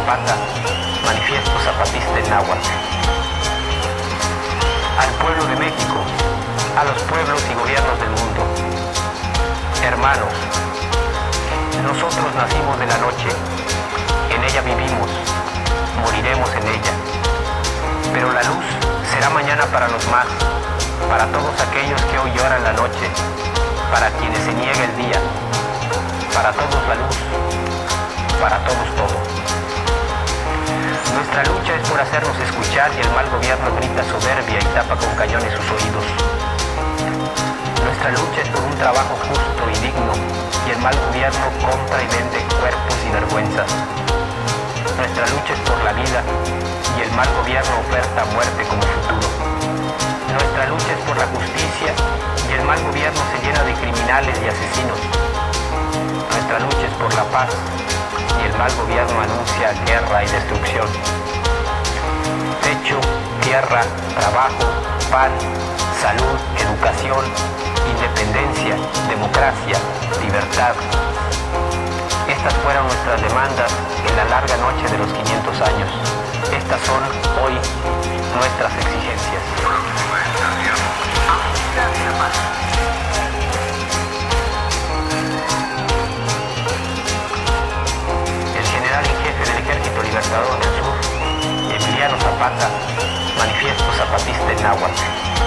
Zapata, Manifiesto Zapatista en náhuatl. Al pueblo de México, a los pueblos y gobiernos del mundo. Hermanos, nosotros nacimos de la noche, en ella vivimos, moriremos en ella. Pero la luz será mañana para los más, para todos aquellos que hoy lloran la noche, para quienes se niega el día, para todos la luz, para todos todo. Nuestra lucha es por hacernos escuchar y el mal gobierno grita soberbia y tapa con cañones sus oídos. Nuestra lucha es por un trabajo justo y digno y el mal gobierno compra y vende cuerpos y vergüenzas. Nuestra lucha es por la vida y el mal gobierno oferta muerte como futuro. Nuestra lucha es por la justicia y el mal gobierno se llena de criminales y asesinos. Nuestra lucha es por la paz y el mal gobierno anuncia guerra y destrucción. Techo, tierra, trabajo, pan, salud, educación, independencia, democracia, libertad. Estas fueron nuestras demandas en la larga noche de los 500 años. Estas son hoy nuestras exigencias. El general en jefe del Ejército Libertador del Sur, Emiliano Zapata, Manifiesto Zapatista en náhuatl.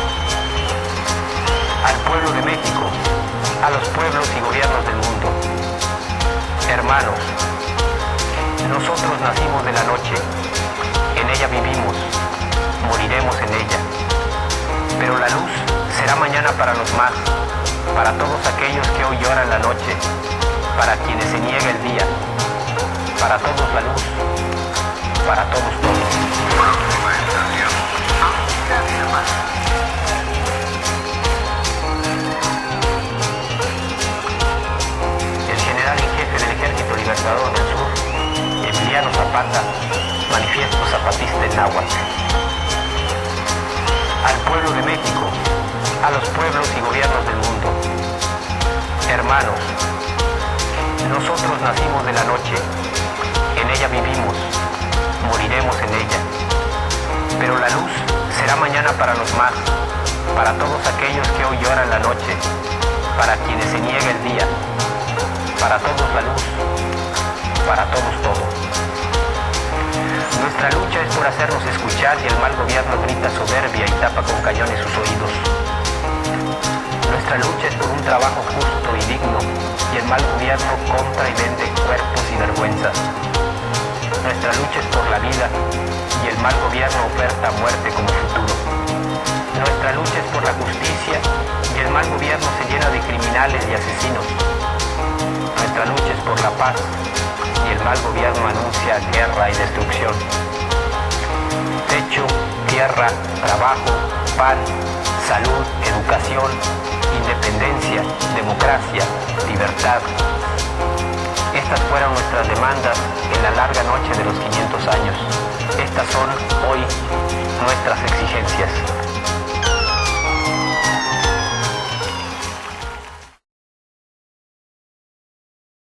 Al pueblo de México, a los pueblos y gobiernos del mundo. Hermanos, nosotros nacimos de la noche, en ella vivimos, moriremos en ella. Pero la luz será mañana para los más, para todos aquellos que hoy lloran la noche, para quienes se niega el día, para todos la luz, para todos todo. El general en jefe del Ejército Libertador del Sur, Emiliano Zapata, Manifiesto Zapatista en náhuatl. Al pueblo de México, a los pueblos y gobiernos del mundo. Hermanos, nosotros nacimos de la noche, en ella vivimos, moriremos en ella. Pero la luz será mañana para los más, para todos aquellos que hoy lloran la noche, para quienes se niega el día, para todos la luz, para todos todo. Nuestra lucha es por hacernos escuchar y el mal gobierno grita soberbia y tapa con cañones sus oídos. Nuestra lucha es por un trabajo justo y digno y el mal gobierno compra y vende cuerpos y vergüenzas. Nuestra lucha es por la vida y el mal gobierno oferta muerte como futuro. Nuestra lucha es por la justicia y el mal gobierno se llena de criminales y asesinos. Nuestra lucha es por la paz y el mal gobierno anuncia guerra y destrucción. Techo, tierra, trabajo, pan, salud, educación, independencia, democracia, libertad. Estas fueron nuestras demandas en la larga noche de los 500 años. Estas son hoy nuestras exigencias.